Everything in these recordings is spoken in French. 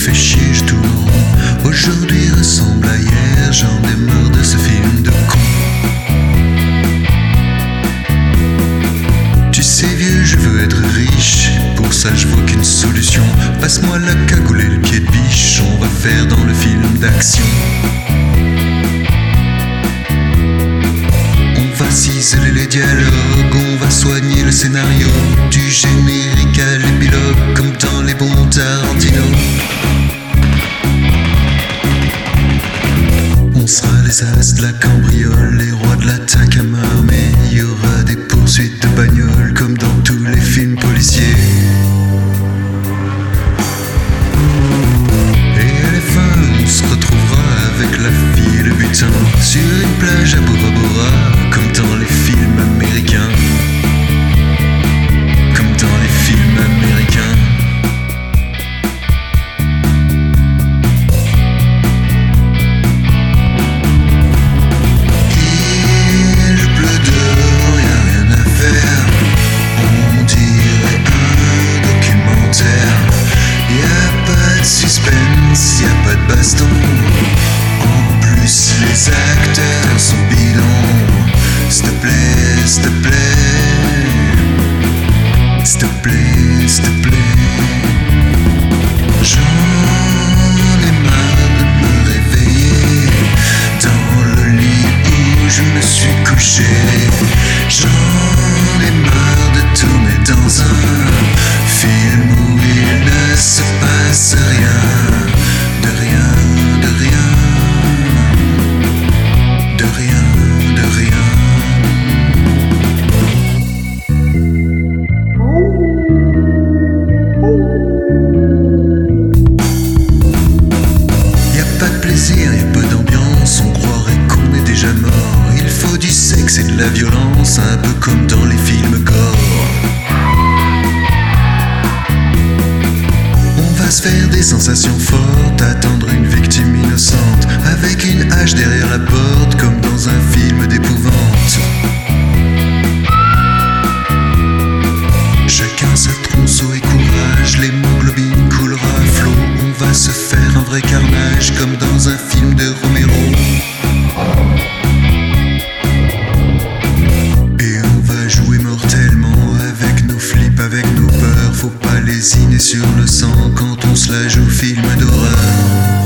fait chier, je tourne en rond. Aujourd'hui ressemble à hier, j'en ai marre de ce film de con. Tu sais vieux, je veux être riche, pour ça je vois qu'une solution. Passe-moi la cagoule et le pied de biche, on va faire dans le film d'action. On va ciseler les dialogues, on va soigner le scénario, du générique à l'épilogue, comme dans les bons Tarantino. On sera les as de la cambriole, les rois de l'attaque à main armée. Il y aura des poursuites de bagnoles, comme dans tous les films policiers. Et à la fin, on se retrouvera avec la fille et le butin, sur une plage à Bora Bora, comme dans les films américains. Comme dans les films américains. Il pleut dehors, y'a rien à faire. On dirait un documentaire. Y'a pas de suspense, y'a pas de baston. En plus, les acteurs sont bidons. S'il te plaît, s'il te plaît. S'il te plaît, s'il te plaît. J'en ai marre de me réveiller dans le lit où je me suis couché. J'en ai marre de tourner dans un film où il ne se passe rien. De rien, de rien. De rien, de rien. Y'a pas d'ambiance, on croirait qu'on est déjà mort. Il faut du sexe et de la violence, un peu comme dans les films gore. On va se faire des sensations fortes, attendre une victime innocente, avec une hache derrière la porte, comme dans un film d'épouvante. Chacun sa tronçon et courage, l'hémoglobine coulera à flot. On va se faire un vrai carnage, comme dans un film de Romero. Et on va jouer mortellement avec nos flips, avec nos peurs. Faut pas lésiner sur le sang quand on se la joue film d'horreur.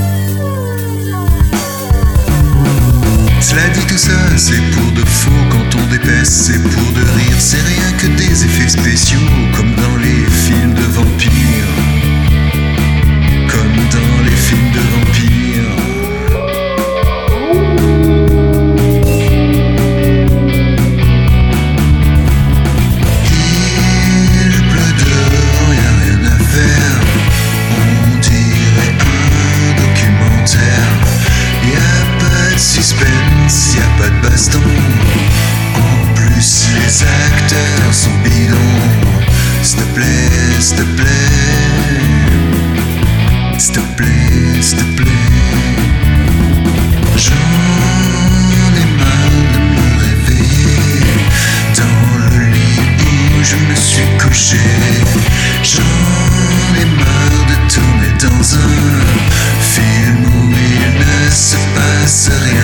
Cela dit, tout ça, c'est pour de faux. Quand on dépaisse, c'est pour de rire. C'est rien que des effets spéciaux, comme dans les films de vampires. Comme dans les films de vampires. Il pleut dehors, y'a rien à faire. On dirait un documentaire. Y'a pas de suspense, y'a pas de baston. En plus, les acteurs sont bidons. S'il te plaît, s'il te plaît. S'il te plaît, s'il te plaît. J'en ai marre de me réveiller dans le lit où je me suis couché. J'en ai marre de tourner dans un film où il ne se passe rien.